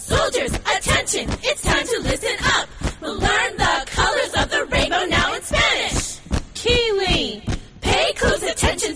Soldiers, attention, it's time to listen up. We'll learn the colors of the rainbow now in Spanish. Kiwi. Pay close attention